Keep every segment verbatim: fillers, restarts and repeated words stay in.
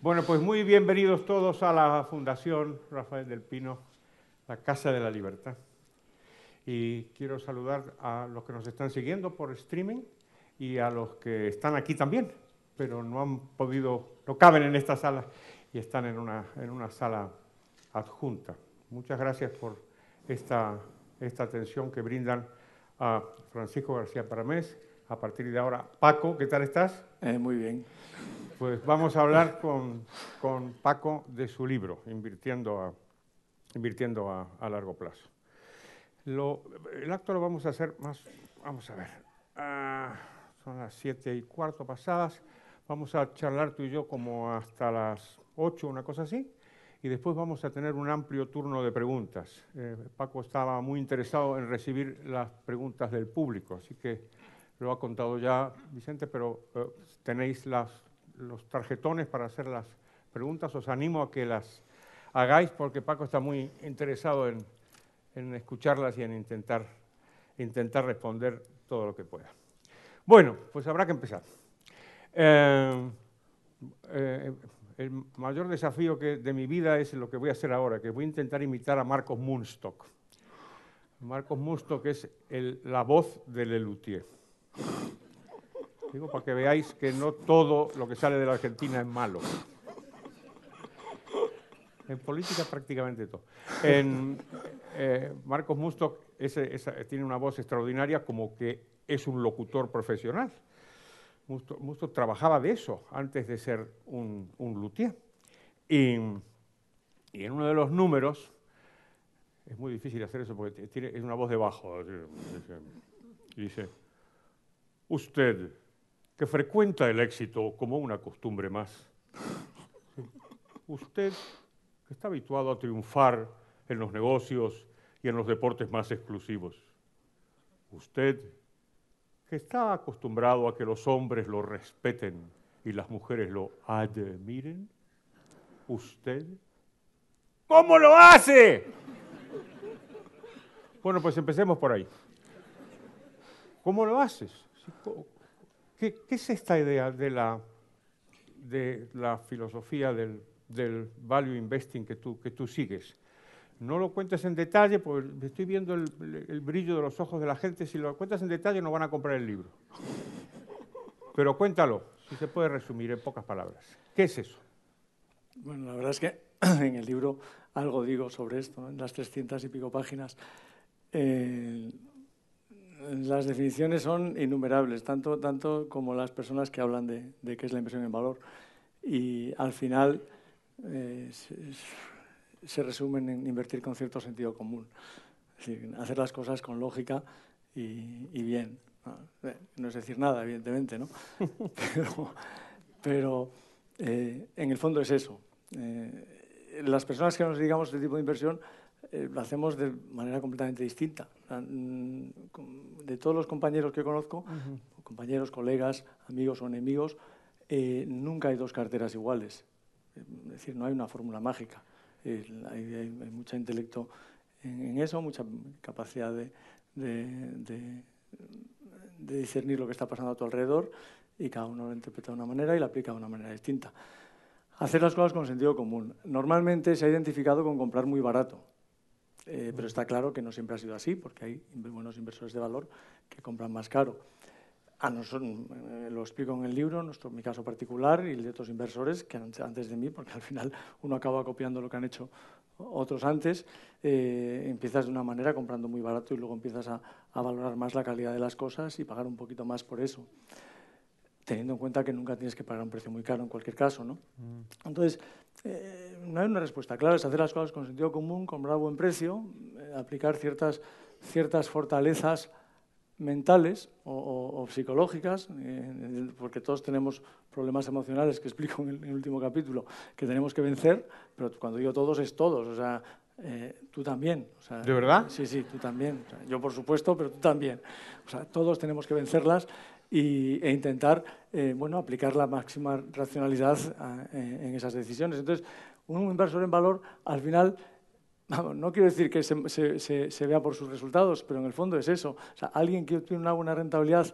Bueno, pues muy bienvenidos todos a la Fundación Rafael del Pino, la Casa de la Libertad. Y quiero saludar a los que nos están siguiendo por streaming y a los que están aquí también, pero no han podido, no caben en esta sala y están en una, en una sala adjunta. Muchas gracias por esta, esta atención que brindan a Francisco García Paramés. A partir de ahora, Paco, ¿qué tal estás? Eh, muy bien. Pues vamos a hablar con, con Paco de su libro, Invirtiendo a, invirtiendo a, a largo plazo. Lo, el acto lo vamos a hacer más, vamos a ver, uh, son las siete y cuarto pasadas, vamos a charlar tú y yo como hasta las ocho, una cosa así, y después vamos a tener un amplio turno de preguntas. Eh, Paco estaba muy interesado en recibir las preguntas del público, así que lo ha contado ya Vicente, pero uh, tenéis las, los tarjetones para hacer las preguntas. Os animo a que las hagáis porque Paco está muy interesado en, en escucharlas y en intentar, intentar responder todo lo que pueda. Bueno, pues habrá que empezar. Eh, eh, el mayor desafío que, de mi vida es lo que voy a hacer ahora, que voy a intentar imitar a Marcos Munstock. Marcos Munstock es el, la voz de Lelutier. Digo para que veáis que no todo lo que sale de la Argentina es malo. En política prácticamente todo. En, eh, Marcos Munstock ese, esa, tiene una voz extraordinaria, como que es un locutor profesional. Munstock, Munstock trabajaba de eso antes de ser un, un luthier. Y, y en uno de los números, es muy difícil hacer eso porque tiene, es una voz de bajo. Y dice, usted, que frecuenta el éxito como una costumbre más. Usted, que está habituado a triunfar en los negocios y en los deportes más exclusivos. Usted, que está acostumbrado a que los hombres lo respeten y las mujeres lo admiren. Usted, ¿cómo lo hace? Bueno, pues empecemos por ahí. ¿Cómo lo haces? ¿Qué, qué es esta idea de la, de la filosofía del, del value investing que tú, que tú sigues? No lo cuentes en detalle, porque estoy viendo el, el brillo de los ojos de la gente. Si lo cuentas en detalle no van a comprar el libro. Pero cuéntalo, si se puede resumir en pocas palabras. ¿Qué es eso? Bueno, la verdad es que en el libro algo digo sobre esto, ¿no? En las trescientas y pico páginas. Eh, las definiciones son innumerables, tanto, tanto como las personas que hablan de, de qué es la inversión en valor. Y al final eh, se, se resumen en invertir con cierto sentido común. Es decir, hacer las cosas con lógica y, y bien. No, no es decir nada, evidentemente, ¿no? Pero, pero eh, en el fondo es eso. Eh, las personas que nos dedicamos a este tipo de inversión eh, lo hacemos de manera completamente distinta. De todos los compañeros que conozco, uh-huh. compañeros, colegas, amigos o enemigos, eh, nunca hay dos carteras iguales. Es decir, no hay una fórmula mágica. Eh, hay, hay, hay mucho intelecto en, en eso, mucha capacidad de, de, de, de discernir lo que está pasando a tu alrededor y cada uno lo interpreta de una manera y lo aplica de una manera distinta. Hacer las cosas con sentido común. Normalmente se ha identificado con comprar muy barato. Eh, pero está claro que no siempre ha sido así, porque hay buenos inversores de valor que compran más caro. A nosotros, eh, lo explico en el libro, nuestro, mi caso particular y el de otros inversores que antes de mí, porque al final uno acaba copiando lo que han hecho otros antes, eh, empiezas de una manera comprando muy barato y luego empiezas a, a valorar más la calidad de las cosas y pagar un poquito más por eso, teniendo en cuenta que nunca tienes que pagar un precio muy caro en cualquier caso, ¿no? Mm. Entonces, eh, no hay una respuesta clara, es hacer las cosas con sentido común, comprar a buen precio, eh, aplicar ciertas, ciertas fortalezas mentales o, o, o psicológicas, eh, porque todos tenemos problemas emocionales que explico en el, en el último capítulo, que tenemos que vencer, pero cuando digo todos es todos, o sea, eh, tú también. O sea, ¿de verdad? Sí, sí, tú también. O sea, yo, por supuesto, pero tú también. O sea, todos tenemos que vencerlas y, e intentar eh, bueno, aplicar la máxima racionalidad a, eh, en esas decisiones. Entonces, un inversor en valor, al final, vamos, no quiero decir que se, se, se, se vea por sus resultados, pero en el fondo es eso. O sea, alguien que obtiene una buena rentabilidad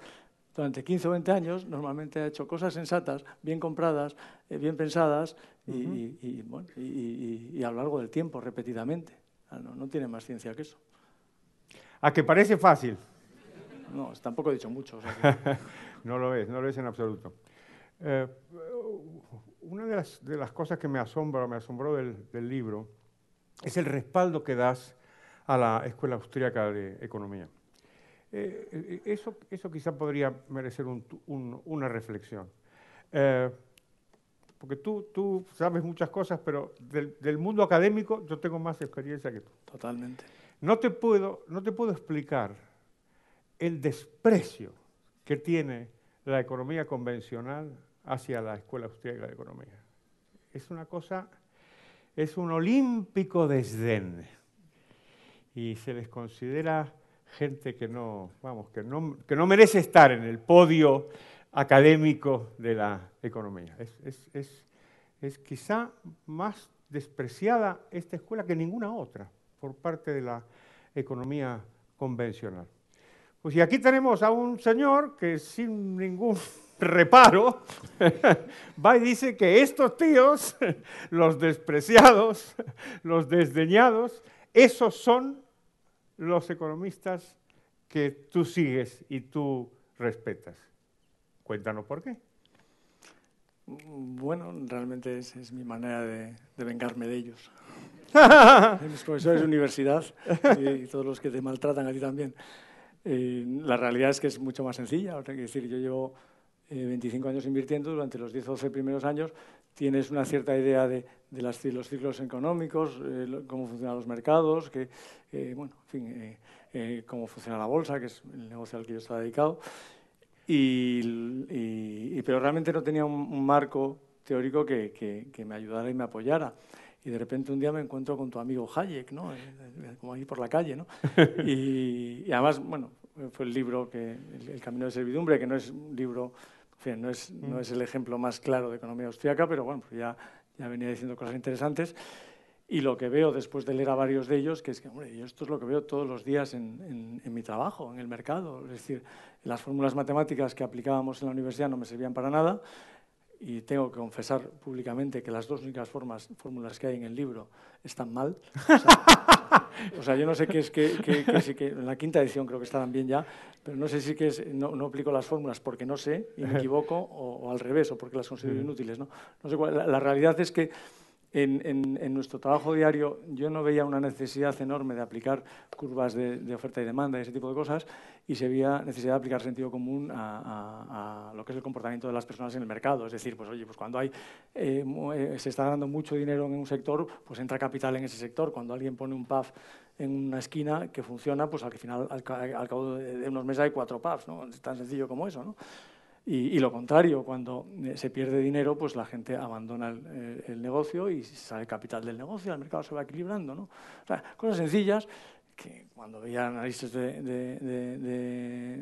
durante quince o veinte años normalmente ha hecho cosas sensatas, bien compradas, eh, bien pensadas y, uh-huh. y, y, bueno, y, y, y a lo largo del tiempo, repetidamente. No, no tiene más ciencia que eso. ¿A que parece fácil? No, tampoco he dicho mucho. O sea que... no lo es, no lo es en absoluto. Eh, una de las, de las cosas que me asombra, me asombró del, del libro es el respaldo que das a la Escuela Austríaca de Economía. Eh, eso, eso quizá podría merecer un, un, una reflexión. Eh, porque tú, tú sabes muchas cosas, pero del, del mundo académico yo tengo más experiencia que tú. Totalmente. No te puedo, no te puedo explicar el desprecio que tiene la economía convencional hacia la Escuela Austríaca de Economía. Es una cosa, es un olímpico desdén. Y se les considera gente que no, vamos, que no, que no merece estar en el podio académico de la economía. Es, es, es, es quizá más despreciada esta escuela que ninguna otra por parte de la economía convencional. Pues y aquí tenemos a un señor que sin ningún reparo va y dice que estos tíos, los despreciados, los desdeñados, esos son los economistas que tú sigues y tú respetas. Cuéntanos por qué. Bueno, realmente es, es mi manera de, de vengarme de ellos. De mis profesores de universidad y, y todos los que te maltratan a ti también. Eh, la realidad es que es mucho más sencilla. O sea, que decir, yo llevo eh, veinticinco años invirtiendo, durante los diez o doce primeros años tienes una cierta idea de, de las, los ciclos económicos, eh, lo, cómo funcionan los mercados, que, eh, bueno, en fin, eh, eh, cómo funciona la bolsa, que es el negocio al que yo estaba dedicado. Y, y, y, pero realmente no tenía un, un marco teórico que, que, que me ayudara y me apoyara. Y de repente un día me encuentro con tu amigo Hayek, ¿no? Como ahí por la calle, ¿no? Y, y además, bueno, fue el libro, que el, el Camino de Servidumbre, que no es un libro, en fin, no es, no es el ejemplo más claro de economía austríaca, pero bueno, pues ya, ya venía diciendo cosas interesantes. Y lo que veo después de leer a varios de ellos, que es que, hombre, yo esto es lo que veo todos los días en, en, en mi trabajo, en el mercado. Es decir, las fórmulas matemáticas que aplicábamos en la universidad no me servían para nada. Y tengo que confesar públicamente que las dos únicas formas, fórmulas que hay en el libro están mal. O sea, o sea yo no sé qué es que, que, que, sí que en la quinta edición creo que estarán bien ya, pero no sé si que es, no, no aplico las fórmulas porque no sé y me equivoco o, o al revés o porque las considero inútiles, ¿no? No sé cuál, la, la realidad es que En, en, en nuestro trabajo diario yo no veía una necesidad enorme de aplicar curvas de, de oferta y demanda y ese tipo de cosas, y se veía necesidad de aplicar sentido común a, a, a lo que es el comportamiento de las personas en el mercado. Es decir, pues oye, pues cuando hay, eh, se está ganando mucho dinero en un sector, pues entra capital en ese sector. Cuando alguien pone un pub en una esquina que funciona, pues al final, al, al cabo de unos meses hay cuatro pubs, ¿no? Es tan sencillo como eso, ¿no? Y, y lo contrario, cuando se pierde dinero, pues la gente abandona el, el negocio y sale capital del negocio, el mercado se va equilibrando, ¿no? O sea, cosas sencillas que cuando veía análisis de, de, de, de,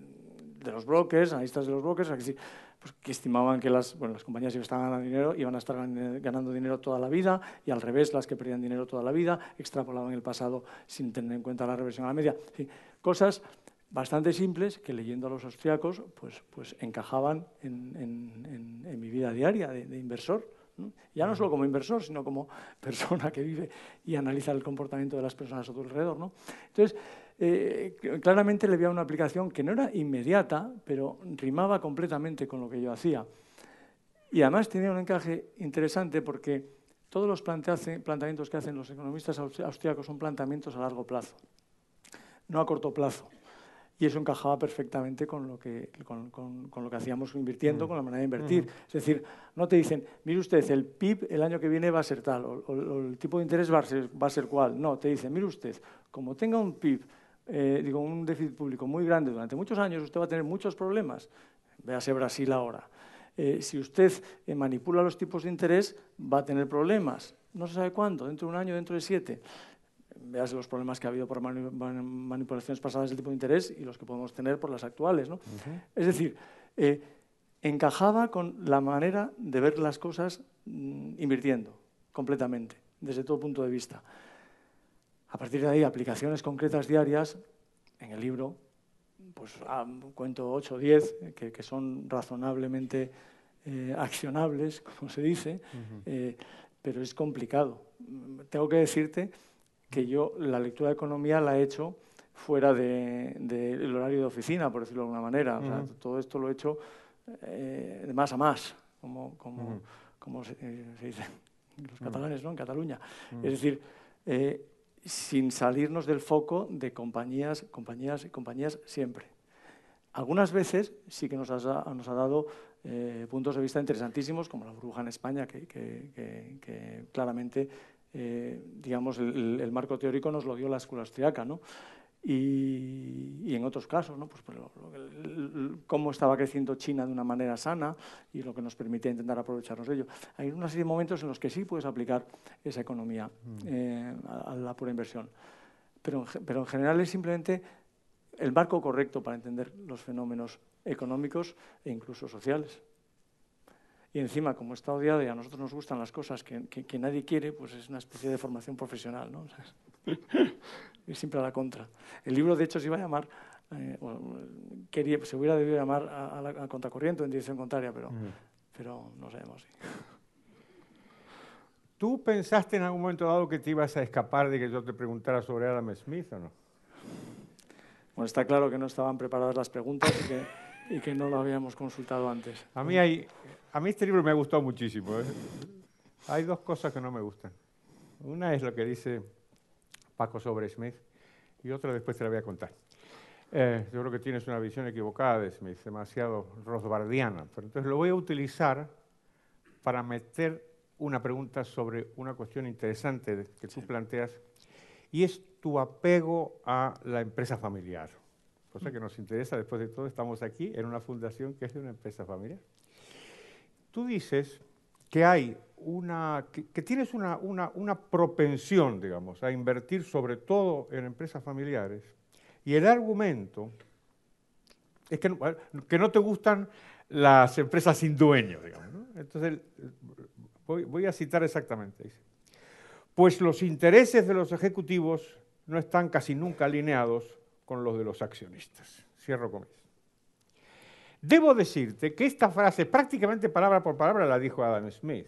de los brokers, analistas de los brokers, que, pues, que estimaban que las, bueno, las compañías que estaban ganando dinero iban a estar ganando dinero toda la vida, y al revés, las que perdían dinero toda la vida, extrapolaban el pasado sin tener en cuenta la reversión a la media. En fin, cosas bastante simples que, leyendo a los austriacos, pues, pues encajaban en, en, en, en mi vida diaria de, de inversor, ¿no? Ya no solo como inversor, sino como persona que vive y analiza el comportamiento de las personas a tu alrededor, ¿no? Entonces, eh, claramente le veía una aplicación que no era inmediata, pero rimaba completamente con lo que yo hacía. Y además tenía un encaje interesante porque todos los planteamientos que hacen los economistas austriacos son planteamientos a largo plazo, no a corto plazo. Y eso encajaba perfectamente con lo que, con, con, con lo que hacíamos invirtiendo, mm. con la manera de invertir. Mm. Es decir, no te dicen, mire usted, el P I B el año que viene va a ser tal, o, o, o el tipo de interés va a ser, va a ser cual. No, te dicen, mire usted, como tenga un P I B, eh, digo, un déficit público muy grande durante muchos años, usted va a tener muchos problemas. Véase Brasil ahora. Eh, si usted eh, manipula los tipos de interés, va a tener problemas. No se sabe cuándo, dentro de un año, dentro de siete. Veas los problemas que ha habido por manipulaciones pasadas del tipo de interés y los que podemos tener por las actuales, ¿no? Uh-huh. Es decir, eh, encajaba con la manera de ver las cosas mmm, invirtiendo completamente, desde todo punto de vista. A partir de ahí, aplicaciones concretas diarias, en el libro pues ah, cuento ocho o diez que, que son razonablemente eh, accionables, como se dice, uh-huh. eh, pero es complicado. Tengo que decirte que yo la lectura de economía la he hecho fuera del de, de horario de oficina, por decirlo de alguna manera. Uh-huh. O sea, todo esto lo he hecho eh, de más a más, como, como, uh-huh. como se, eh, se dice los catalanes, ¿no? En Cataluña. Uh-huh. Es decir, eh, sin salirnos del foco de compañías, compañías y compañías siempre. Algunas veces sí que nos ha, nos ha dado eh, puntos de vista interesantísimos, como la burbuja en España, que, que, que, que claramente, eh, digamos, el, el marco teórico nos lo dio la escuela austriaca, ¿no? Y, y en otros casos, ¿no? Pues, pues lo, lo, el, cómo estaba creciendo China de una manera sana y lo que nos permitía intentar aprovecharnos de ello. Hay una serie de momentos en los que sí puedes aplicar esa economía mm. eh, a, a la pura inversión. Pero, pero en general es simplemente el marco correcto para entender los fenómenos económicos e incluso sociales. Y encima, como está odiado y a nosotros nos gustan las cosas que, que, que nadie quiere, pues es una especie de formación profesional, ¿no? O sea, es siempre a la contra. El libro, de hecho, se iba a llamar, eh, bueno, quería, se hubiera debido llamar a, a la a contracorriente o en dirección contraria, pero, uh-huh. pero no sabemos. Sí. ¿Tú pensaste en algún momento dado que te ibas a escapar de que yo te preguntara sobre Adam Smith o no? Bueno, está claro que no estaban preparadas las preguntas y que, y que no lo habíamos consultado antes. A mí, hay, a mí este libro me ha gustado muchísimo. ¿eh? Hay dos cosas que no me gustan. Una es lo que dice Paco sobre Smith y otra después te la voy a contar. Eh, yo creo que tienes una visión equivocada de Smith, demasiado rothbardiana. Pero entonces lo voy a utilizar para meter una pregunta sobre una cuestión interesante que tú sí. planteas, y es tu apego a la empresa familiar. Cosa que nos interesa, después de todo, estamos aquí en una fundación que es de una empresa familiar. Tú dices que hay una, que, que tienes una, una, una propensión, digamos, a invertir sobre todo en empresas familiares, y el argumento es que no, que no te gustan las empresas sin dueño, digamos, ¿no? Entonces, voy, voy a citar exactamente, dice, pues los intereses de los ejecutivos no están casi nunca alineados con los de los accionistas. Cierro comillas. Debo decirte que esta frase, prácticamente palabra por palabra, la dijo Adam Smith.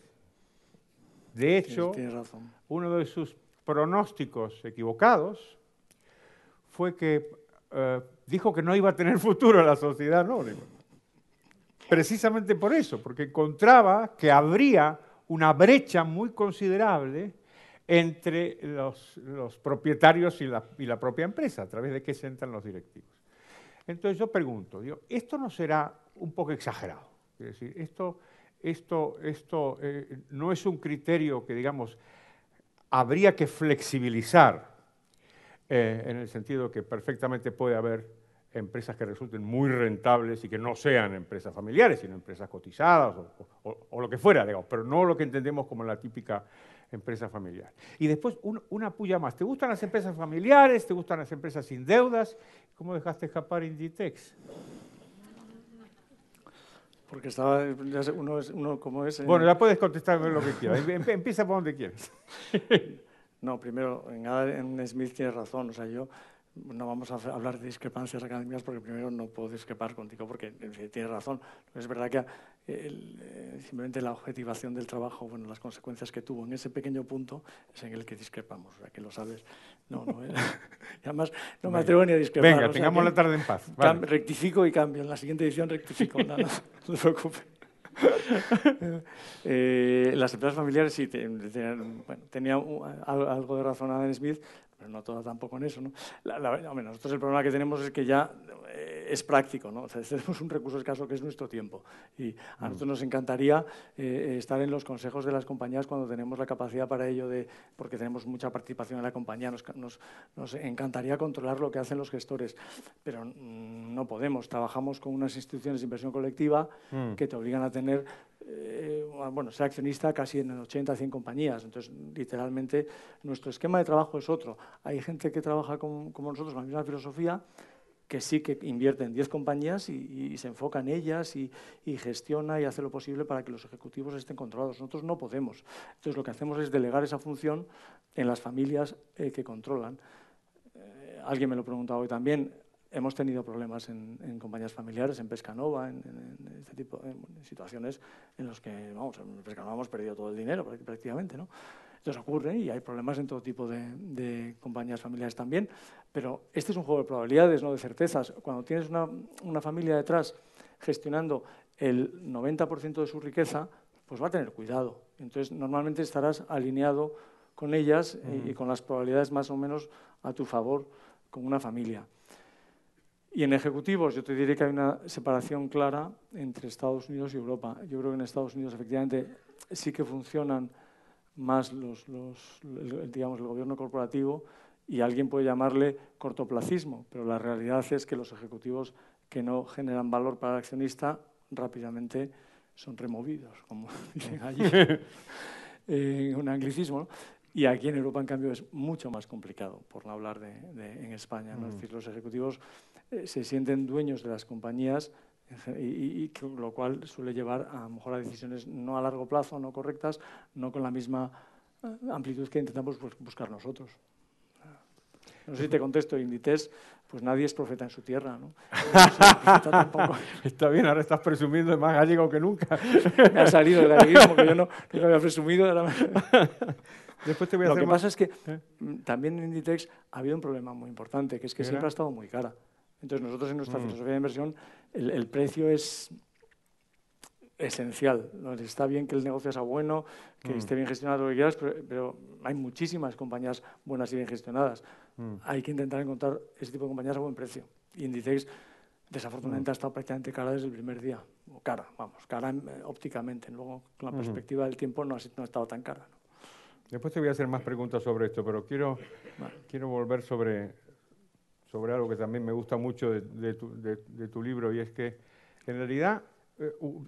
De hecho, sí, razón. uno de sus pronósticos equivocados fue que uh, dijo que no iba a tener futuro la sociedad anónima. Precisamente por eso, porque encontraba que habría una brecha muy considerable entre los, los propietarios y la, y la propia empresa, a través de que se entran los directivos. Entonces yo pregunto, digo, ¿esto no será un poco exagerado? Es decir, esto, esto, esto eh, no es un criterio que, digamos, habría que flexibilizar, eh, en el sentido que perfectamente puede haber empresas que resulten muy rentables y que no sean empresas familiares, sino empresas cotizadas o, o, o lo que fuera, digamos, pero no lo que entendemos como la típica empresa familiar. Y después un, una puya más. ¿Te gustan las empresas familiares? ¿Te gustan las empresas sin deudas? ¿Cómo dejaste escapar Inditex? Porque estaba, uno, es, uno como es... Bueno, ya puedes contestarme lo que quieras. Empieza por donde quieras. No, primero, en, en Smith tienes razón. O sea, yo no vamos a hablar de discrepancias académicas porque primero no puedo discrepar contigo porque en fin, tienes razón. Es verdad que el, eh, simplemente la objetivación del trabajo, bueno, las consecuencias que tuvo en ese pequeño punto es en el que discrepamos, o sea, que lo sabes. No, no, eh. y además no me atrevo ni a discrepar. Venga, o sea, tengamos la tarde en paz. Vale. Rectifico y cambio. En la siguiente edición rectifico. no, no, no se preocupe. eh, las empresas familiares sí tenían, bueno, tenía algo de razón Adam Smith, pero no todo tampoco en eso, ¿no? La, la, hombre, nosotros el problema que tenemos es que ya eh, es práctico, ¿no? O sea, tenemos un recurso escaso que es nuestro tiempo y a nosotros nos encantaría eh, estar en los consejos de las compañías cuando tenemos la capacidad para ello, de, porque tenemos mucha participación en la compañía, nos, nos, nos encantaría controlar lo que hacen los gestores, pero mm, no podemos. Trabajamos con unas instituciones de inversión colectiva mm. que te obligan a tener Eh, bueno, ser accionista casi en ochenta, cien compañías. Entonces, literalmente, nuestro esquema de trabajo es otro. Hay gente que trabaja con, como nosotros, con la misma filosofía, que sí que invierte en diez compañías y, y se enfoca en ellas y, y gestiona y hace lo posible para que los ejecutivos estén controlados. Nosotros no podemos. Entonces, lo que hacemos es delegar esa función en las familias eh, que controlan. Eh, alguien me lo preguntaba hoy también. hemos tenido problemas en, en compañías familiares, en Pescanova, en, en, en este tipo de situaciones en las que, vamos, en Pescanova hemos perdido todo el dinero prácticamente, ¿no? Entonces ocurre y hay problemas en todo tipo de, de compañías familiares también, pero este es un juego de probabilidades, no de certezas. Cuando tienes una, una familia detrás gestionando el noventa por ciento de su riqueza, pues va a tener cuidado. Entonces, normalmente estarás alineado con ellas uh-huh. y, y con las probabilidades más o menos a tu favor con una familia. Y en ejecutivos, yo te diré que hay una separación clara entre Estados Unidos y Europa. Yo creo que en Estados Unidos, efectivamente, sí que funcionan más los, los, el, digamos, el gobierno corporativo y alguien puede llamarle cortoplacismo, pero la realidad es que los ejecutivos que no generan valor para el accionista rápidamente son removidos, como dicen allí, eh, un anglicismo, ¿no? Y aquí en Europa, en cambio, es mucho más complicado, por no hablar de, de en España, ¿no? Mm. Es decir, los ejecutivos eh, se sienten dueños de las compañías, y, y, y que, lo cual suele llevar a, a lo mejor a decisiones no a largo plazo, no correctas, no con la misma amplitud que intentamos buscar nosotros. No sé si te contesto, Inditex, pues nadie es profeta en su tierra, ¿no? No tampoco. Está bien, ahora estás presumiendo de más gallego que nunca. Me ha salido el galleguismo que yo no, no había presumido. Ahora... Después te voy a Lo hacer que más... pasa es que ¿Eh? también en Inditex ha habido un problema muy importante, que es que siempre ha estado muy cara. Entonces nosotros en nuestra mm. filosofía de inversión el, el precio es esencial. ¿No? Está bien que el negocio sea bueno, que mm. esté bien gestionado, lo que quieras, pero, pero hay muchísimas compañías buenas y bien gestionadas. Mm. Hay que intentar encontrar ese tipo de compañías a buen precio. Y Inditex, desafortunadamente, mm. ha estado prácticamente cara desde el primer día. O cara, vamos, cara eh, ópticamente. Luego, con la mm. perspectiva del tiempo, no ha, no ha estado tan cara, ¿no? Después te voy a hacer más preguntas sobre esto, pero quiero, vale. quiero volver sobre, sobre algo que también me gusta mucho de, de, tu, de, de tu libro, y es que, en realidad, eh,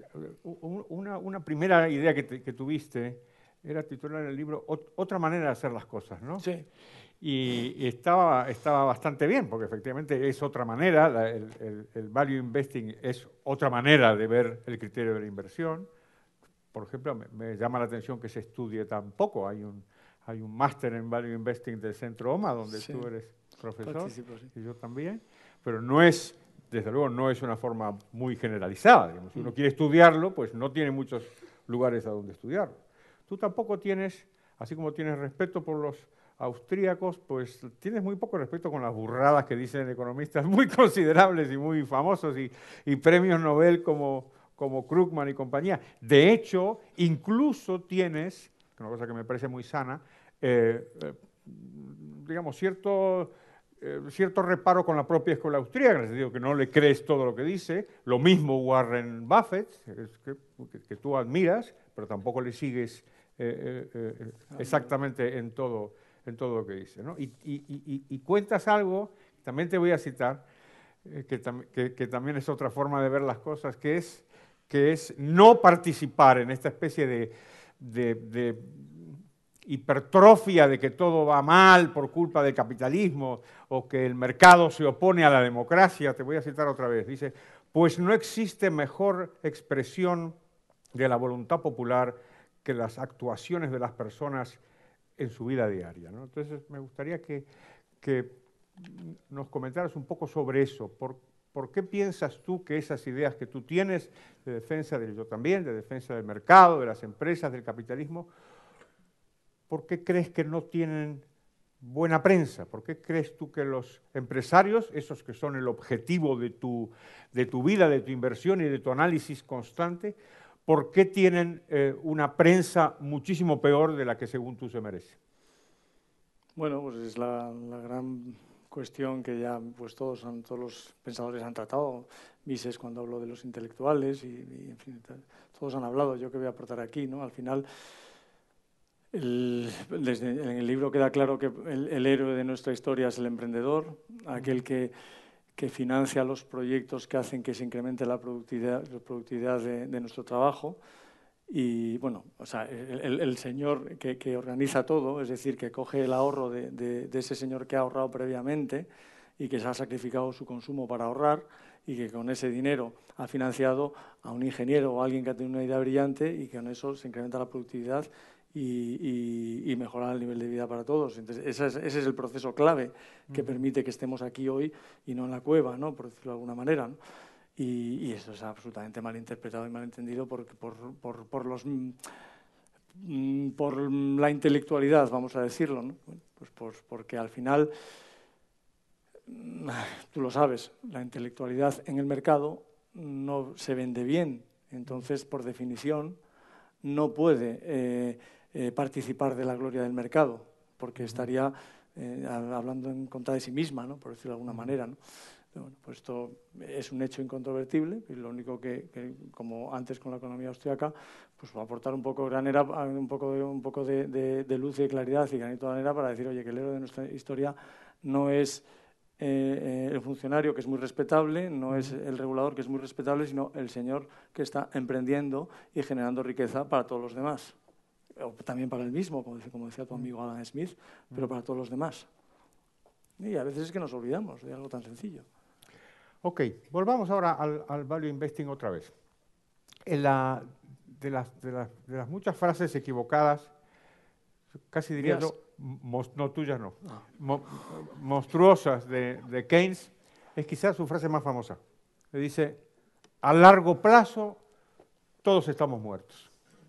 una, una primera idea que, te, que tuviste era titular el libro Otra manera de hacer las cosas, ¿no? Sí. Y, y estaba, estaba bastante bien, porque efectivamente es otra manera, la, el, el, el value investing es otra manera de ver el criterio de la inversión. Por ejemplo, me, me llama la atención que se estudie tan poco. Hay un, hay un máster en value investing del Centro OMA, donde sí. tú eres profesor, sí. y yo también, pero no es, desde luego, no es una forma muy generalizada. Digamos. Si uno mm. quiere estudiarlo, pues no tiene muchos lugares a donde estudiarlo. Tú tampoco tienes, así como tienes respeto por los austríacos, pues tienes muy poco respeto con las burradas que dicen economistas muy considerables y muy famosos y, y premios Nobel como, como Krugman y compañía. De hecho, incluso tienes, una cosa que me parece muy sana, eh, eh, digamos, cierto, eh, cierto reparo con la propia escuela austríaca, en el sentido que no le crees todo lo que dice. Lo mismo Warren Buffett, que, que, que tú admiras, pero tampoco le sigues eh, eh, eh, exactamente en todo, en todo lo que dice, ¿no? Y, y, y, y cuentas algo, también te voy a citar, eh, que, tam que, que también es otra forma de ver las cosas, que es, que es no participar en esta especie de, de, de hipertrofia de que todo va mal por culpa del capitalismo o que el mercado se opone a la democracia. Te voy a citar otra vez. Dice, pues no existe mejor expresión de la voluntad popular que las actuaciones de las personas en su vida diaria, ¿no? Entonces, me gustaría que, que nos comentaras un poco sobre eso. ¿Por, ¿Por qué piensas tú que esas ideas que tú tienes de defensa del yo también, de defensa del mercado, de las empresas, del capitalismo, por qué crees que no tienen buena prensa? ¿Por qué crees tú que los empresarios, esos que son el objetivo de tu, de tu vida, de tu inversión y de tu análisis constante, ¿por qué tienen eh, una prensa muchísimo peor de la que según tú se merece? Bueno, pues es la, la gran cuestión que ya pues todos, han, todos los pensadores han tratado. Mises cuando habló de los intelectuales y, y en fin, todos han hablado. Yo qué voy a aportar aquí, ¿no? Al final, el, desde, en el libro queda claro que el, el héroe de nuestra historia es el emprendedor, aquel que que financia los proyectos que hacen que se incremente la productividad, la productividad de, de nuestro trabajo. Y, bueno, o sea, el, el señor que, que organiza todo, es decir, que coge el ahorro de, de, de ese señor que ha ahorrado previamente y que se ha sacrificado su consumo para ahorrar y que con ese dinero ha financiado a un ingeniero o a alguien que ha tenido una idea brillante y que con eso se incrementa la productividad y, y, y mejora el nivel de vida para todos. Entonces, ese es, ese es el proceso clave que mm. permite que estemos aquí hoy y no en la cueva, ¿no? Por decirlo de alguna manera, ¿no? Y, y eso es absolutamente mal interpretado y mal entendido por, por, por, por, los, por la intelectualidad, vamos a decirlo, ¿no? Bueno, pues, pues porque al final, tú lo sabes, la intelectualidad en el mercado no se vende bien. Entonces, por definición, no puede eh, eh, participar de la gloria del mercado, porque estaría eh, hablando en contra de sí misma, ¿no? Por decirlo de alguna manera, ¿no? Bueno, pues esto es un hecho incontrovertible y lo único que, que, como antes con la economía austriaca, pues va a aportar un poco, granera, un poco, de, un poco de, de, de luz y claridad y granito de arena para decir, oye, que el héroe de nuestra historia no es eh, el funcionario, que es muy respetable, no es el regulador, que es muy respetable, sino el señor que está emprendiendo y generando riqueza para todos los demás. O también para él mismo, como decía, como decía tu amigo Adam Smith, pero para todos los demás. Y a veces es que nos olvidamos de algo tan sencillo. Ok, volvamos ahora al, al value investing otra vez. En la, de, las, de, las, de las muchas frases equivocadas, casi diría yo, no tuyas no, no. Mo, monstruosas de, de Keynes, es quizás su frase más famosa. Le dice, a largo plazo todos estamos muertos.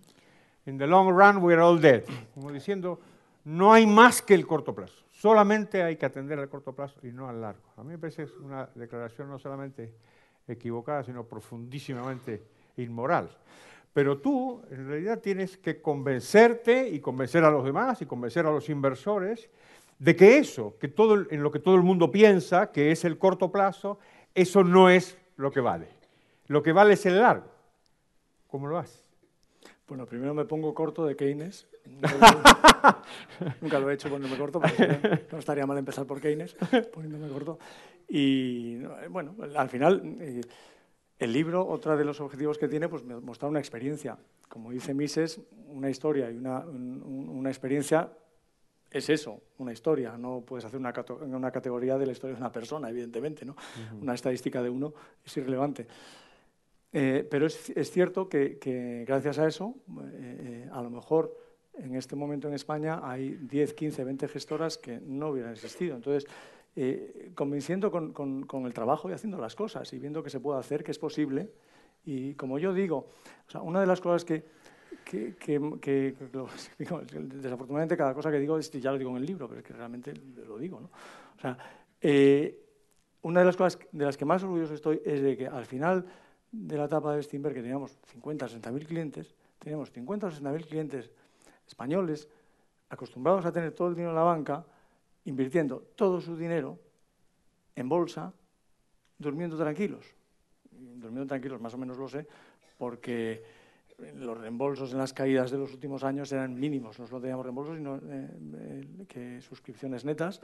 In the long run we are all dead. Como diciendo, no hay más que el corto plazo. Solamente hay que atender al corto plazo y no al largo. A mí me parece una declaración no solamente equivocada, sino profundísimamente inmoral. Pero tú, en realidad, tienes que convencerte y convencer a los demás y convencer a los inversores de que eso, que todo, en lo que todo el mundo piensa, que es el corto plazo, eso no es lo que vale. Lo que vale es el largo. ¿Cómo lo haces? Bueno, primero me pongo corto de Keynes. Nunca, nunca lo he hecho poniéndome corto, pero no estaría mal empezar por Keynes, poniéndome corto. Y bueno, al final, el libro, otro de los objetivos que tiene, pues mostrar una experiencia. Como dice Mises, una historia y una, una experiencia es eso, una historia. No puedes hacer una, una categoría de la historia de una persona, evidentemente, ¿no? Uh-huh. Una estadística de uno es irrelevante. Eh, pero es, es cierto que, que gracias a eso, eh, a lo mejor en este momento en España hay diez, quince, veinte gestoras que no hubieran existido. Entonces, eh, convenciendo con, con, con el trabajo y haciendo las cosas y viendo que se puede hacer, que es posible. Y como yo digo, o sea, una de las cosas que, que, que, que, que lo, digo, desafortunadamente cada cosa que digo es, ya lo digo en el libro, pero es que realmente lo digo, ¿no? O sea, eh, una de las cosas de las que más orgulloso estoy es de que al final de la etapa de Bestinver, que teníamos cincuenta, sesenta mil clientes, teníamos cincuenta o sesenta mil clientes españoles acostumbrados a tener todo el dinero en la banca, invirtiendo todo su dinero en bolsa, durmiendo tranquilos. Durmiendo tranquilos, más o menos lo sé, porque los reembolsos en las caídas de los últimos años eran mínimos. No solo teníamos reembolsos, sino eh, eh, que suscripciones netas.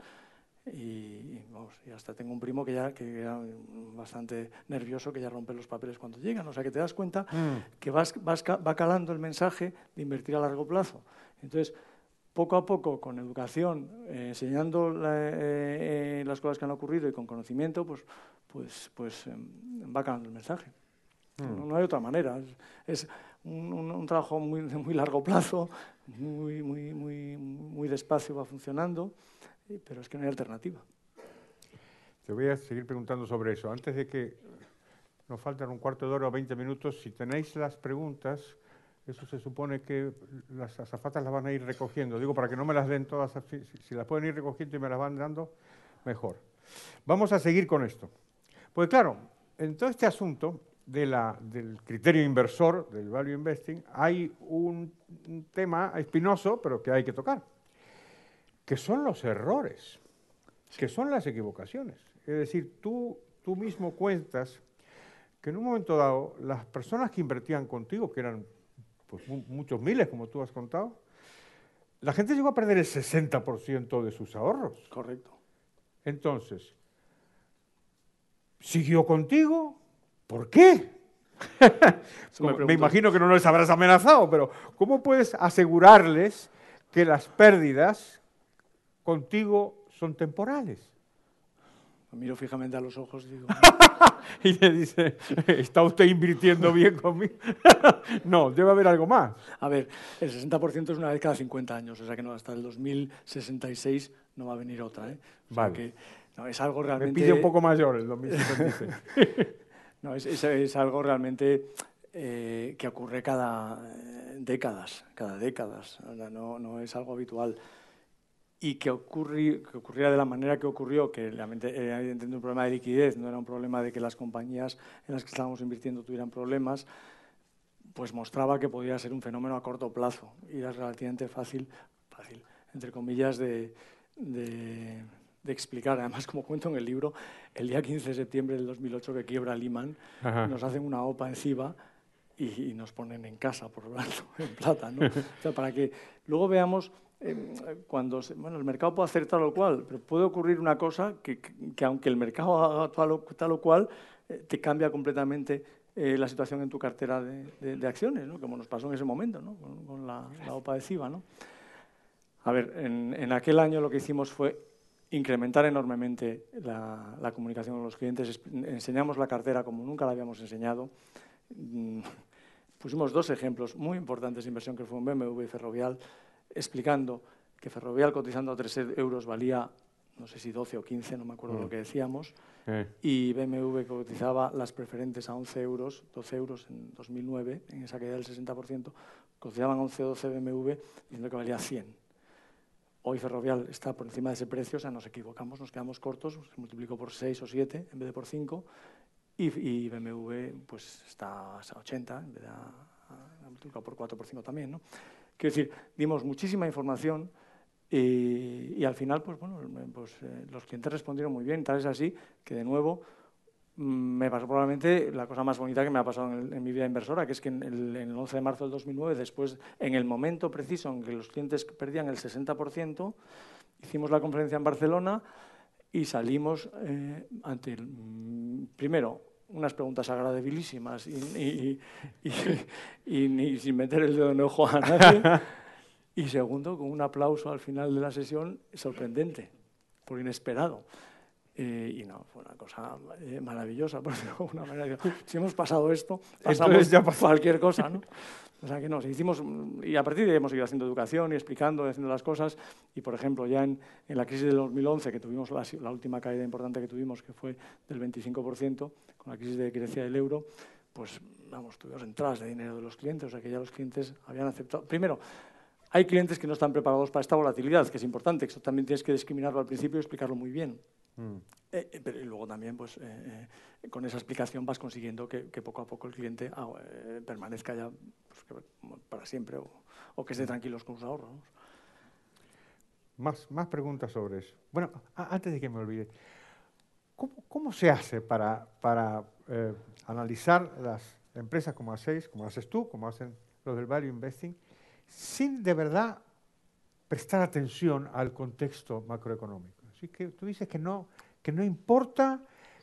Y, vamos, y hasta tengo un primo que ya que era bastante nervioso, que ya rompe los papeles cuando llegan. O sea, que te das cuenta mm. que vas, vas, va calando el mensaje de invertir a largo plazo. Entonces, poco a poco, con educación, eh, enseñando la, eh, eh, las cosas que han ocurrido y con conocimiento, pues, pues, pues eh, va calando el mensaje. Mm. No, no hay otra manera. Es, es un, un, un trabajo muy, de muy largo plazo, muy, muy, muy, muy despacio va funcionando. Pero es que no hay alternativa. Te voy a seguir preguntando sobre eso. Antes de que nos falten un cuarto de hora o veinte minutos, si tenéis las preguntas, eso se supone que las azafatas las van a ir recogiendo. Digo, para que no me las den todas, si, si las pueden ir recogiendo y me las van dando, mejor. Vamos a seguir con esto. Pues claro, en todo este asunto de la, del criterio inversor, del value investing, hay un, un tema espinoso, pero que hay que tocar, que son los errores, que son las equivocaciones. Es decir, tú, tú mismo cuentas que en un momento dado las personas que invertían contigo, que eran pues, muchos miles, como tú has contado, la gente llegó a perder el sesenta por ciento de sus ahorros. Correcto. Entonces, ¿siguió contigo? ¿Por qué? me, me imagino que no les habrás amenazado, pero ¿cómo puedes asegurarles que las pérdidas contigo son temporales? Me miro fijamente a los ojos y digo, Y le dice, ¿está usted invirtiendo bien conmigo? No, debe haber algo más. A ver, el sesenta por ciento es una vez cada cincuenta años, o sea que no, hasta el dos mil sesenta y seis no va a venir otra. ¿eh? O sea Vale. que, no, es algo realmente... Me pide un poco mayor el dos mil setenta y seis. No, es, es, es algo realmente eh, que ocurre cada eh, décadas, cada décadas. O sea, no, no es algo habitual. Y que, ocurri, que ocurriera de la manera que ocurrió, que realmente era evidentemente un problema de liquidez, no era un problema de que las compañías en las que estábamos invirtiendo tuvieran problemas, pues mostraba que podía ser un fenómeno a corto plazo y era relativamente fácil, fácil entre comillas, de, de, de explicar. Además, como cuento en el libro, el día quince de septiembre del dos mil ocho que quiebra Lehman, Ajá. nos hacen una OPA encima y, y nos ponen en casa, por lo tanto, en plata, ¿no? O sea, para que luego veamos... Eh, cuando se, bueno, el mercado puede hacer tal o cual, pero puede ocurrir una cosa que, que, que aunque el mercado haga tal o, tal o cual, eh, te cambia completamente eh, la situación en tu cartera de, de, de acciones, ¿no? Como nos pasó en ese momento, ¿no? con, con la, la OPA de CIBA, ¿no? A ver, en, en aquel año lo que hicimos fue incrementar enormemente la, la comunicación con los clientes, enseñamos la cartera como nunca la habíamos enseñado. Mm, pusimos dos ejemplos muy importantes de inversión, que fue un B M W y Ferrovial, explicando que Ferrovial cotizando a tres euros valía, no sé si doce o quince, no me acuerdo mm. lo que decíamos, eh. y B M W cotizaba las preferentes a once euros, doce euros en dos mil nueve, en esa caída del sesenta por ciento, cotizaban a once o doce B M W diciendo que valía cien. Hoy Ferrovial está por encima de ese precio, o sea, nos equivocamos, nos quedamos cortos, se multiplicó por seis o siete en vez de por cinco, y, y B M W pues está a ochenta, en vez de a, a, a multiplicado por cuatro, por cinco también, ¿no? Quiero decir, dimos muchísima información y, y al final, pues bueno, pues, eh, los clientes respondieron muy bien. Tal es así que, de nuevo, me pasó probablemente la cosa más bonita que me ha pasado en, el, en mi vida inversora, que es que en el, en el once de marzo del dos mil nueve, después, en el momento preciso en que los clientes perdían el sesenta por ciento, hicimos la conferencia en Barcelona y salimos eh, ante, el, primero, unas preguntas agradabilísimas y, y, y, y, y ni sin meter el dedo en el ojo a nadie. Y segundo, con un aplauso al final de la sesión sorprendente, por inesperado. Eh, y no, fue una cosa eh, maravillosa. Por decirlo de alguna manera, si hemos pasado esto, pasamos ya pasó cualquier cosa, ¿no? O sea que no, hicimos, y a partir de ahí hemos ido haciendo educación y explicando y haciendo las cosas. Y, por ejemplo, ya en, en la crisis del dos mil once, que tuvimos la, la última caída importante que tuvimos, que fue del veinticinco por ciento, con la crisis de Grecia del euro, pues, vamos, tuvimos entradas de dinero de los clientes, o sea que ya los clientes habían aceptado. Primero, hay clientes que no están preparados para esta volatilidad, que es importante, que eso también tienes que discriminarlo al principio y explicarlo muy bien. Mm. Eh, pero y luego también, pues, eh, eh, con esa explicación vas consiguiendo que, que poco a poco el cliente ah, eh, permanezca ya pues, que, para siempre o, o que esté tranquilos con sus ahorros. ¿no? Más, más preguntas sobre eso. Bueno, a, antes de que me olvide, ¿cómo, cómo se hace para, para eh, analizar las empresas como hacéis, como haces tú, como hacen los del Value Investing, sin de verdad prestar atención al contexto macroeconómico? Así que tú dices que no, que no importa,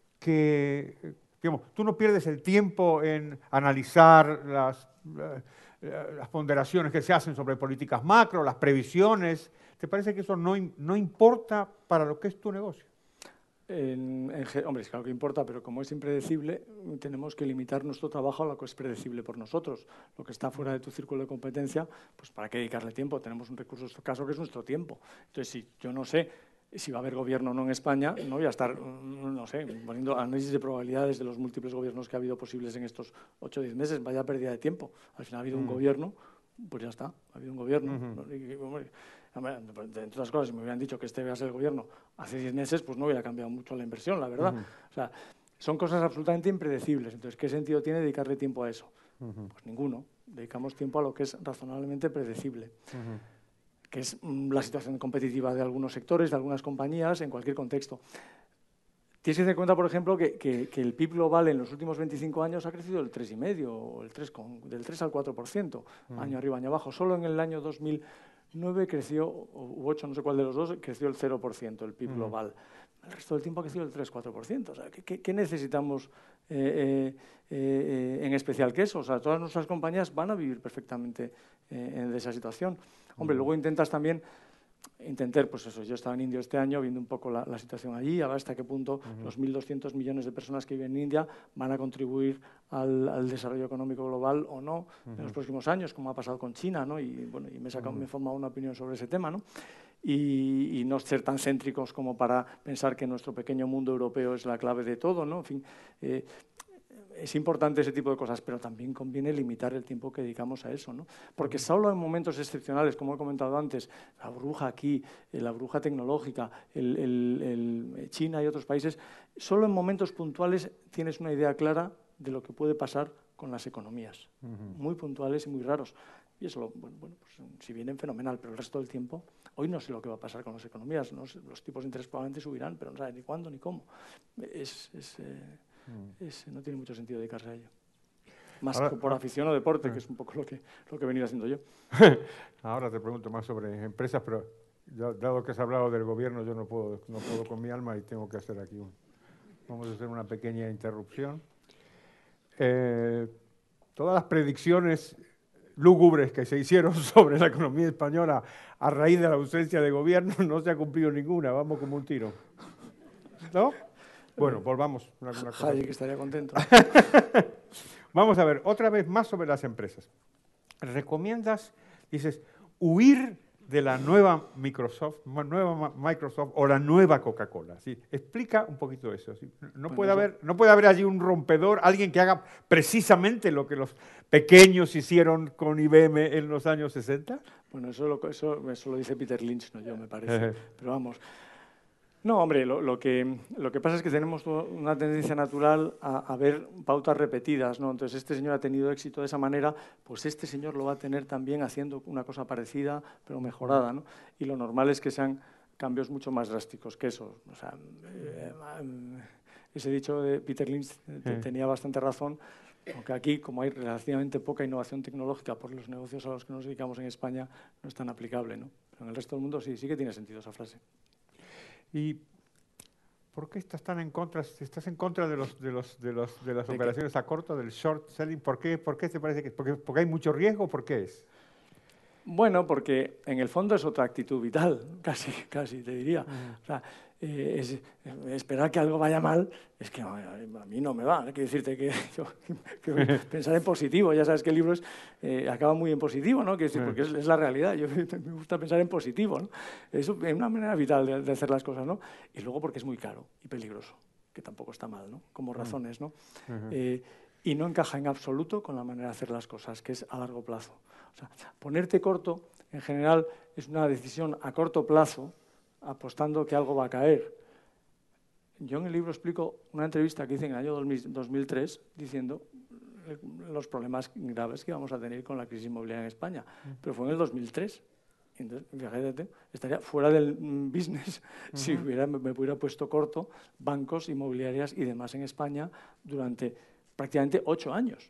que digamos, tú no pierdes el tiempo en analizar las, las ponderaciones que se hacen sobre políticas macro, las previsiones. ¿Te parece que eso no, no importa para lo que es tu negocio? En, en, hombre, es claro que importa, pero como es impredecible, tenemos que limitar nuestro trabajo a lo que es predecible por nosotros. Lo que está fuera de tu círculo de competencia, pues ¿para qué dedicarle tiempo? Tenemos un recurso escaso que es nuestro tiempo. Entonces, si yo no sé si va a haber gobierno o no en España, no voy a estar, no sé, poniendo análisis de probabilidades de los múltiples gobiernos que ha habido posibles en estos ocho o diez meses. Vaya pérdida de tiempo. Al final ha habido mm. un gobierno, pues ya está, ha habido un gobierno. Uh-huh. y, hombre, entre otras cosas, si me hubieran dicho que este iba a ser el gobierno hace diez meses, pues no hubiera cambiado mucho la inversión, la verdad. Uh-huh. O sea, son cosas absolutamente impredecibles. Entonces, ¿qué sentido tiene dedicarle tiempo a eso? Uh-huh. Pues ninguno. Dedicamos tiempo a lo que es razonablemente predecible. Uh-huh. Que es mm, la situación competitiva de algunos sectores, de algunas compañías, en cualquier contexto. Tienes que tener en cuenta, por ejemplo, que, que, que el P I B global en los últimos veinticinco años ha crecido del tres coma cinco o el tres, del tres al cuatro por ciento, uh-huh. año arriba, año abajo. Solo en el año dos mil nueve creció, u ocho, no sé cuál de los dos, creció el cero por ciento el P I B uh-huh. global. El resto del tiempo ha crecido el tres a cuatro por ciento. O sea, ¿qué, qué necesitamos eh, eh, eh, en especial que eso? O sea, todas nuestras compañías van a vivir perfectamente eh, de esa situación. Hombre, uh-huh. luego intentas también intenté, pues eso, yo estaba en India este año viendo un poco la, la situación allí, a ver hasta qué punto uh-huh. los mil doscientos millones de personas que viven en India van a contribuir al, al desarrollo económico global o no uh-huh. en los próximos años, como ha pasado con China, ¿no? Y, bueno, y me, he sacado, uh-huh. me he formado una opinión sobre ese tema, ¿no? Y, y no ser tan céntricos como para pensar que nuestro pequeño mundo europeo es la clave de todo, ¿no? En fin, eh, es importante ese tipo de cosas, pero también conviene limitar el tiempo que dedicamos a eso, ¿no? Porque solo en momentos excepcionales, como he comentado antes, la burbuja aquí, la burbuja tecnológica, el, el, el China y otros países, solo en momentos puntuales tienes una idea clara de lo que puede pasar con las economías, uh-huh. muy puntuales y muy raros. Y eso, lo, bueno, bueno pues, si vienen, fenomenal, pero el resto del tiempo, hoy no sé lo que va a pasar con las economías, no sé, los tipos de interés probablemente subirán, pero no sabe ni cuándo ni cómo. Es... es eh, Es, no tiene mucho sentido dedicarse a ello. Más ahora, que por afición o deporte, eh. que es un poco lo que, lo que he venido haciendo yo. Ahora te pregunto más sobre empresas, pero ya, dado que has hablado del gobierno, yo no puedo, no puedo con mi alma y tengo que hacer aquí un... Vamos a hacer una pequeña interrupción. Eh, todas las predicciones lúgubres que se hicieron sobre la economía española a raíz de la ausencia de gobierno, no se ha cumplido ninguna, vamos como un tiro. ¿No? Bueno, volvamos. Una, una cosa. Hayek estaría contento. Vamos a ver, otra vez más sobre las empresas. ¿Recomiendas, dices, huir de la nueva Microsoft, nueva Microsoft o la nueva Coca-Cola? ¿Sí? Explica un poquito eso. ¿Sí? No, puede haber, no puede haber allí un rompedor, alguien que haga precisamente lo que los pequeños hicieron con I B M en los años sesenta. Bueno, eso lo, eso, eso lo dice Peter Lynch, no yo, me parece. Pero vamos... No, hombre, lo, lo, que, lo que pasa es que tenemos una tendencia natural a, a ver pautas repetidas, ¿no? Entonces, este señor ha tenido éxito de esa manera, pues este señor lo va a tener también haciendo una cosa parecida, pero mejorada, ¿no? Y lo normal es que sean cambios mucho más drásticos que eso. O sea, eh, ese dicho de Peter Lynch eh, tenía bastante razón, aunque aquí, como hay relativamente poca innovación tecnológica por los negocios a los que nos dedicamos en España, no es tan aplicable, ¿no? Pero en el resto del mundo sí, sí que tiene sentido esa frase. ¿Y por qué estás tan en contra? ¿Estás en contra de los de los de los de las ¿De operaciones qué? a corto, del short selling? ¿Por qué? ¿Por qué te parece que porque, porque hay mucho riesgo? ¿Por qué es? Bueno, porque en el fondo es otra actitud vital, casi, casi te diría. Uh-huh. O sea, eh, es, eh, esperar que algo vaya mal es que no, a mí no me va. Quiero decirte que, yo, que pensar en positivo, ya sabes que el libro es, eh, acaba muy en positivo, ¿no? Quiero decir, porque es, es la realidad. Yo me gusta pensar en positivo, ¿no? Es una manera vital de, de hacer las cosas, ¿no? Y luego porque es muy caro y peligroso, que tampoco está mal, ¿no? Como razones, ¿no? Uh-huh. eh, y no encaja en absoluto con la manera de hacer las cosas, que es a largo plazo. O sea, ponerte corto, en general, es una decisión a corto plazo, apostando que algo va a caer. Yo en el libro explico una entrevista que hice en el año dos mil tres diciendo los problemas graves que vamos a tener con la crisis inmobiliaria en España, pero fue en el dos mil tres. Entonces, fíjate, estaría fuera del business uh-huh. si hubiera, me hubiera puesto corto bancos, inmobiliarias y demás en España durante prácticamente ocho años.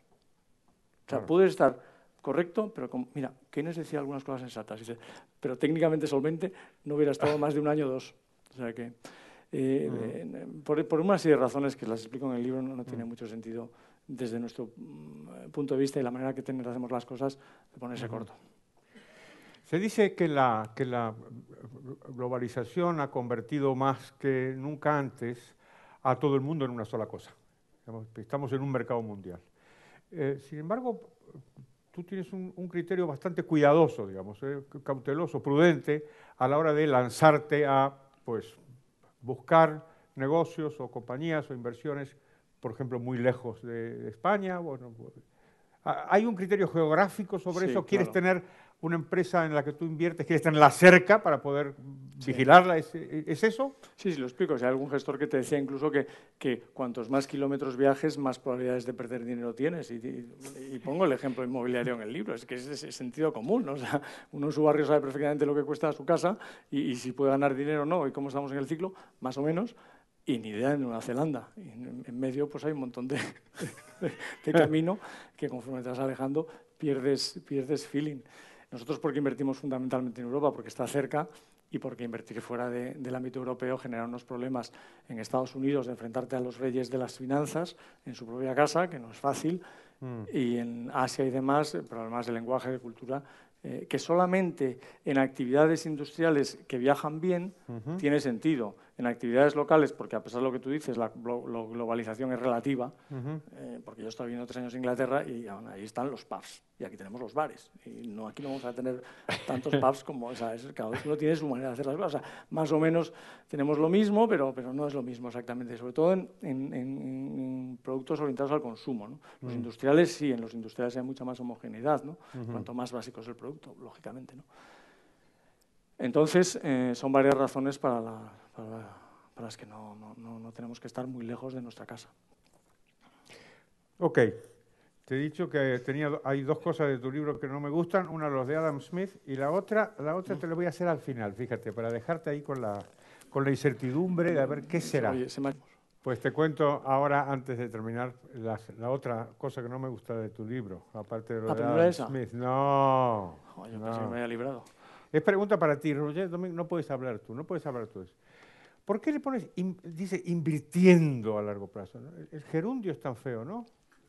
O sea, claro. Puedes estar correcto, pero con, mira, Keynes decía algunas cosas sensatas, dice, pero técnicamente solvente no hubiera estado más de un año o dos. O sea que, eh, uh-huh. eh, por, por una serie de razones que las explico en el libro, no, no tiene uh-huh. mucho sentido desde nuestro um, punto de vista y la manera que tener, hacemos las cosas, de ponerse uh-huh. corto. Se dice que la, que la globalización ha convertido más que nunca antes a todo el mundo en una sola cosa. Estamos en un mercado mundial. Eh, sin embargo, tú tienes un, un criterio bastante cuidadoso, digamos, eh, cauteloso, prudente, a la hora de lanzarte a pues, buscar negocios o compañías o inversiones, por ejemplo, muy lejos de, de España. Bueno, ¿hay un criterio geográfico sobre sí, eso? ¿Quieres claro. tener una empresa en la que tú inviertes, quieres tenerla cerca para poder sí. vigilarla? ¿Es, ¿Es eso? Sí, sí, lo explico. O sea, hay algún gestor que te decía incluso que, que cuantos más kilómetros viajes, más probabilidades de perder dinero tienes. Y, y, y pongo el ejemplo inmobiliario en el libro. Es que es, es, es sentido común, ¿no? O sea, uno en su barrio sabe perfectamente lo que cuesta su casa y, y si puede ganar dinero o no, y cómo estamos en el ciclo, más o menos. Y ni idea en Nueva Zelanda. Y en, en medio pues hay un montón de, de, de camino que conforme te vas alejando pierdes, pierdes feeling. Nosotros porque invertimos fundamentalmente en Europa, porque está cerca y porque invertir fuera de, del ámbito europeo genera unos problemas en Estados Unidos de enfrentarte a los reyes de las finanzas en su propia casa, que no es fácil, mm. y en Asia y demás, problemas de lenguaje, de cultura, eh, que solamente en actividades industriales que viajan bien uh-huh. tiene sentido. En actividades locales, porque a pesar de lo que tú dices, la glo globalización es relativa, uh-huh. eh, porque yo estaba viviendo tres años en Inglaterra y aún ahí están los pubs, y aquí tenemos los bares. Y no, aquí no vamos a tener tantos pubs como, o sea, es, cada uno tiene su manera de hacer las cosas. O sea, más o menos tenemos lo mismo, pero, pero no es lo mismo exactamente, sobre todo en, en, en, en productos orientados al consumo, ¿no? Los uh-huh. industriales sí, en los industriales hay mucha más homogeneidad, ¿no? Uh-huh. Cuanto más básico es el producto, lógicamente, ¿no? Entonces, eh, son varias razones para, la, para, la, para las que no, no, no tenemos que estar muy lejos de nuestra casa. Ok. Te he dicho que tenía, hay dos cosas de tu libro que no me gustan, una los de Adam Smith y la otra, la otra te la voy a hacer al final, fíjate, para dejarte ahí con la, con la incertidumbre de a ver qué será. Oye, se me... Pues te cuento ahora, antes de terminar, la, la otra cosa que no me gusta de tu libro, aparte de lo de Adam esa? Smith. No. Oh, yo no. pensé que me había librado. Es pregunta para ti, Roger, no puedes hablar tú, no puedes hablar tú de eso. ¿Por qué le pones, in, dice, invirtiendo a largo plazo? ¿No? El gerundio es tan feo, ¿no?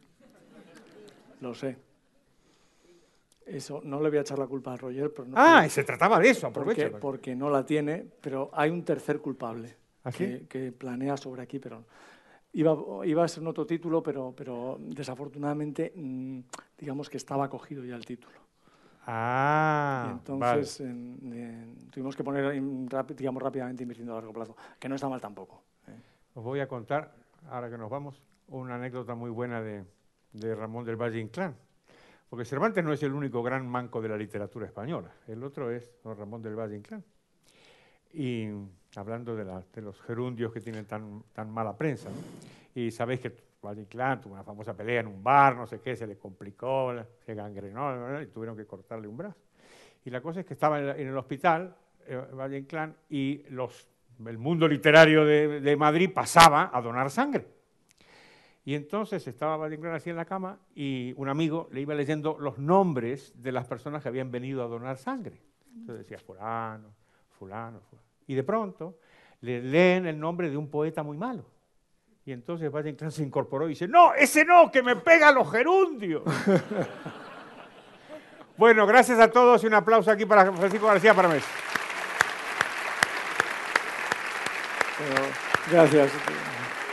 Lo sé. Eso, no le voy a echar la culpa a Roger. Pero no ah, puede, y se trataba de eso, aprovecha. Porque, porque no la tiene, pero hay un tercer culpable ¿Ah, sí? que, que planea sobre aquí, pero iba, iba a ser un otro título, pero, pero desafortunadamente, mmm, digamos que estaba cogido ya el título. Ah, y entonces vale. en, en, tuvimos que poner, en, digamos, rápidamente invirtiendo a largo plazo, que no está mal tampoco. ¿eh? Os voy a contar, ahora que nos vamos, una anécdota muy buena de, de Ramón del Valle Inclán. Porque Cervantes no es el único gran manco de la literatura española, el otro es don Ramón del Valle Inclán. Y hablando de, la, de los gerundios que tienen tan, tan mala prensa, ¿no? Y sabéis que Valle Inclán tuvo una famosa pelea en un bar, no sé qué, se le complicó, se gangrenó, ¿verdad? Y tuvieron que cortarle un brazo. Y la cosa es que estaba en, la, en el hospital, eh, Valle Inclán, y los, el mundo literario de, de Madrid pasaba a donar sangre. Y entonces estaba Valle Inclán así en la cama y un amigo le iba leyendo los nombres de las personas que habían venido a donar sangre. Entonces decía fulano, fulano, fulano. Y de pronto le leen el nombre de un poeta muy malo. Y entonces Valle Inclán se incorporó y dice, no, ese no, que me pega los gerundios. Bueno, gracias a todos y un aplauso aquí para Francisco García Paramés. Bueno, gracias.